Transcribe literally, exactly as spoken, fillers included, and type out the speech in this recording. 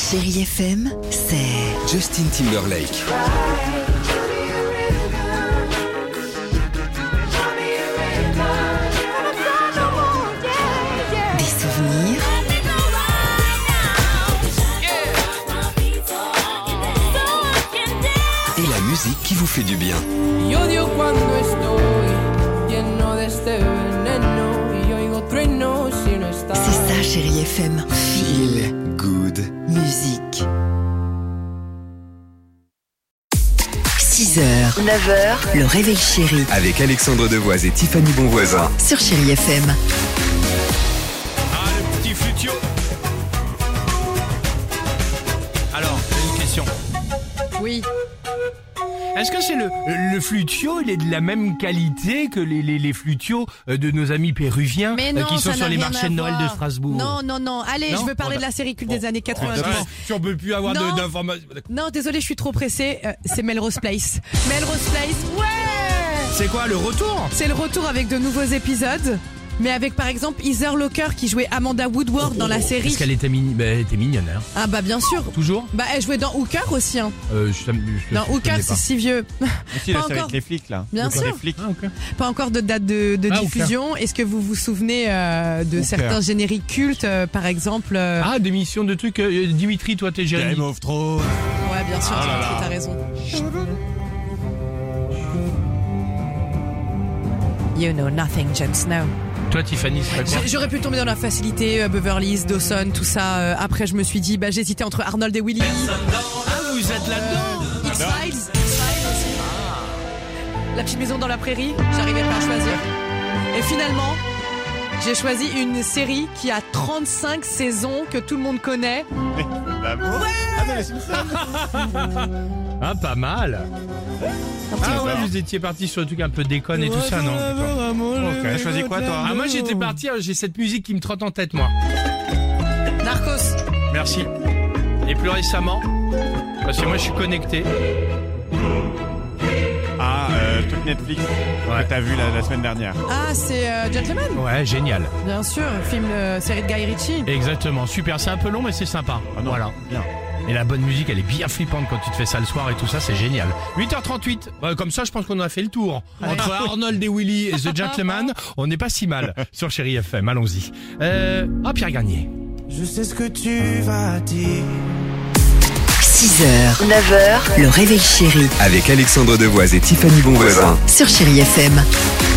Chérie F M, c'est Justin Timberlake. des souvenirs, Et la musique qui vous fait du bien. Y odio cuando estoy lleno de este veneno y oigo truenos si no estás. c'est ça Chérie F M. Feel, Good. musique. six heures, neuf heures, le réveil chéri Avec Alexandre Devoise et Tiffany Bonvoisin. sur Chérie F M. Ah, le petit flutio. Alors, j'ai une question. Oui. Est-ce que c'est le, le flutio, il est de la même qualité que les, les, les flutios euh, de nos amis péruviens Mais euh, non, qui sont ça sur n'a les rien marchés à de Noël voir. de Strasbourg? Non, non, non. Allez, Non je veux parler Bon, de la série culte des années Oh, quatre-vingt-dix. si on peut plus avoir de- Non. d'informations. Non, désolé, je suis trop pressée. Euh, c'est Melrose Place. Melrose Place, ouais. C'est quoi, le retour? C'est le retour avec de nouveaux épisodes. Mais avec par exemple Heather Locker qui jouait Amanda Woodward dans la série. Est-ce qu'elle était, mini... bah, elle était mignonne, hein? Ah bah bien sûr. Toujours? Bah elle jouait dans Hooker aussi. Hein. euh, je, je, Dans je Hooker, connais c'est pas. si vieux. Si, Pas la série encore. avec les flics là. Bien Encore sûr. Les flics. Ah, ok. Pas encore de date de, de Ah, diffusion. Est-ce que vous vous souvenez euh, de Hooker. certains génériques cultes, euh, par exemple euh, Ah, des missions de trucs. euh, Dimitri, toi, t'es Jérémy. Game of Thrones. Ouais, bien sûr, Ah là là. t'as raison. You know nothing, Jon Snow. Toi, Tiffany, c'est quoi? J'- J'aurais pu tomber dans la facilité, euh, Beverly Hills, Dawson, tout ça. euh, après, je me suis dit, bah, j'hésitais entre Arnold et Willy. Ah, vous êtes là-dedans? X-Files, X-Files aussi. La petite maison dans la prairie, j'arrivais pas à choisir. Et finalement, j'ai choisi une série qui a trente-cinq saisons, que tout le monde connaît. L'amour. Ah non, les Simpsons. Ah, pas mal. Ah ouais, vous étiez parti sur le truc un peu déconne et tout ça, non? Ok. T'as choisi quoi toi? Ah, moi j'étais parti, j'ai cette musique qui me trotte en tête, moi. Narcos. Merci. Et plus récemment, parce que moi je suis connecté. Ah, euh, le truc Netflix Ouais. que t'as vu la, la semaine dernière. Ah, c'est euh, Gentleman. Ouais, génial. Bien sûr, film, euh, série de Guy Ritchie. Exactement, super. C'est un peu long, mais c'est sympa. Ah non, Voilà. bien. Et la bonne musique, elle est bien flippante quand tu te fais ça le soir et tout ça, c'est génial. huit heures trente-huit, bah, comme ça je pense qu'on a fait le tour. Entre Arnold et Willy et The Gentleman, on n'est pas si mal sur Chérie F M, allons-y. Euh... Ah, Pierre Garnier. Je sais ce que tu vas dire. six heures, neuf heures, le réveil chéri Avec Alexandre Devoise et Tiffany Bonvoisin. sur Chérie F M.